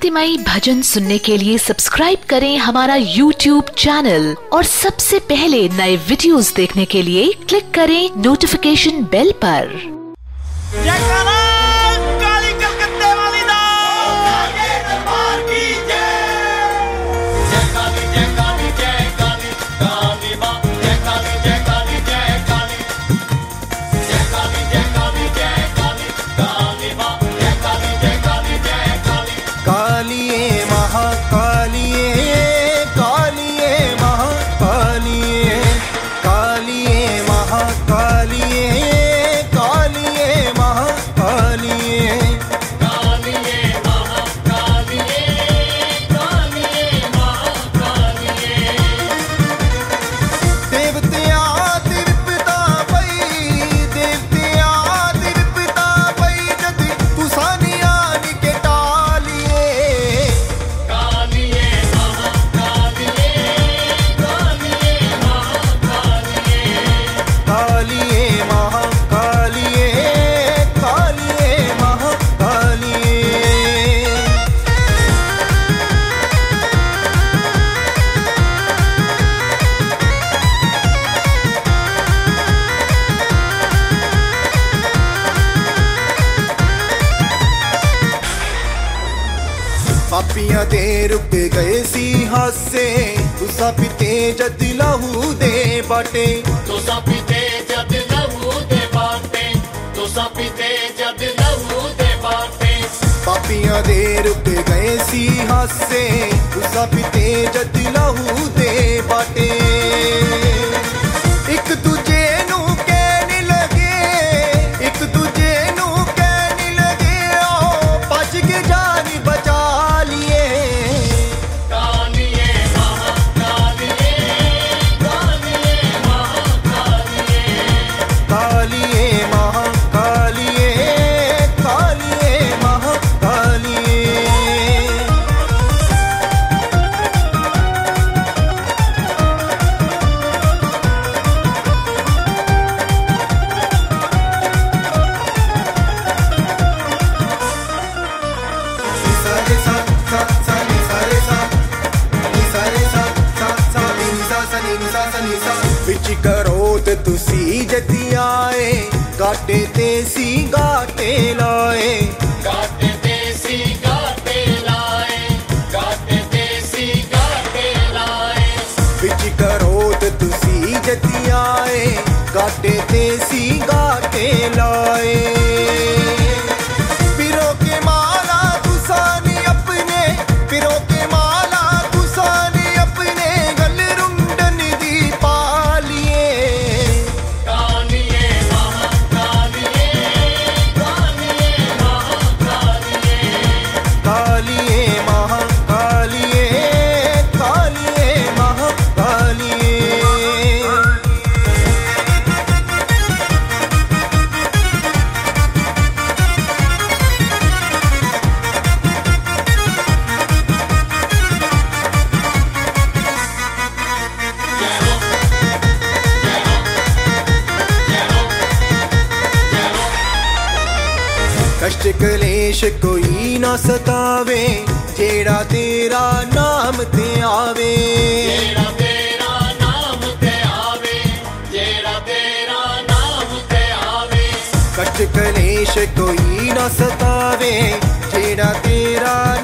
शांतिमयी भजन सुनने के लिए सब्सक्राइब करें हमारा YouTube चैनल और सबसे पहले नए वीडियोस देखने के लिए क्लिक करें नोटिफिकेशन बेल पर। पापियां दे रुक गए सी हासे तुसा पिते जद लहू दे बाटे तुसा पिते जद लहू दे बाटे तुसा पिते जद लहू दे बाटे पापियां दे रुक गए सी हासे तुसा पिते जद लहू दे बाटे एक दूजे नू कहने लगे एक दूजे नू कहने लगे ओ भज के जान बचा बिच करो ते तुसी जती आए गाटे ते सी गाटे लाए गाटे ते सी गाटे लाए गाटे ते सी गाटे लाए बिच करो ते तुसी जती आए गाटे ते सी गाटे लाए पिरो के माला तुसानी अपने पिरो के माला तुसानी अपने गल रुंडन दी पालिए कालिए महाकालिए कालिए महाकालिए कालिए महाकालिए कालिए महाकालिए कष्ट कलेश कोई ना सतावे जेड़ा तेरा नाम ते आवे जेड़ा तेरा नाम ते आवे जेड़ा तेरा नाम ते आवे कष्ट कलेश कोई ना सतावे जेड़ा तेरा